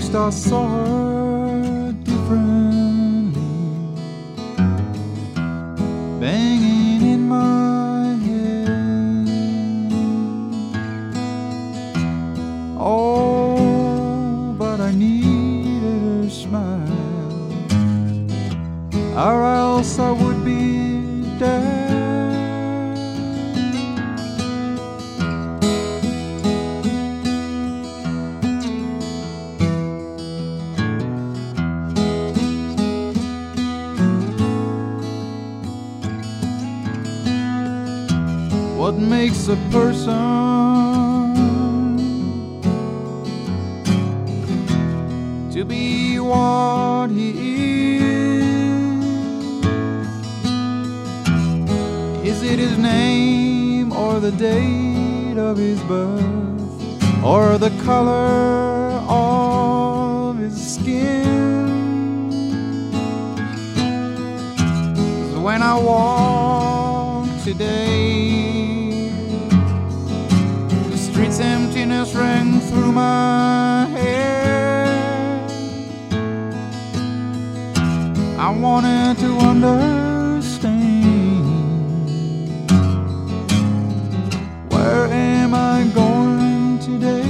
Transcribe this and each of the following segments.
first I saw her differently, banging in my head. Oh, but I needed her smile, or else I would be dead. What makes a person to be what he is? Is it his name, or the date of his birth, or the color of his skin? 'Cause when I walk today, emptiness rang through my head. I wanted to understand, where am I going today?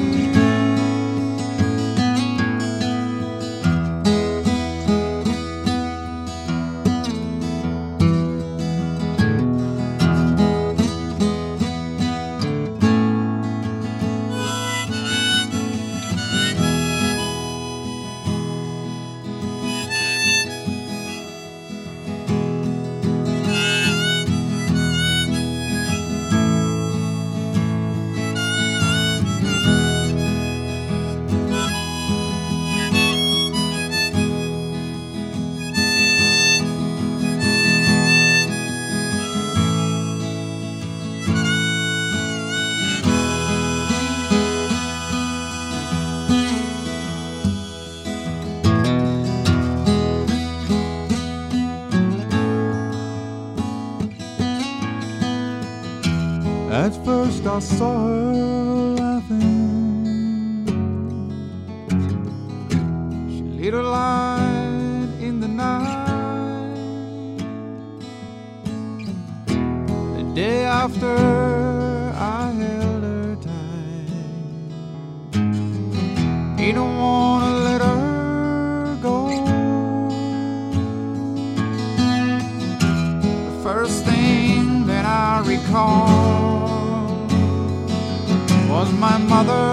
At first I saw her laughing. She lit a light in the night. The day after I held her tight. Didn't want to let her go. The first thing that I recall was my mother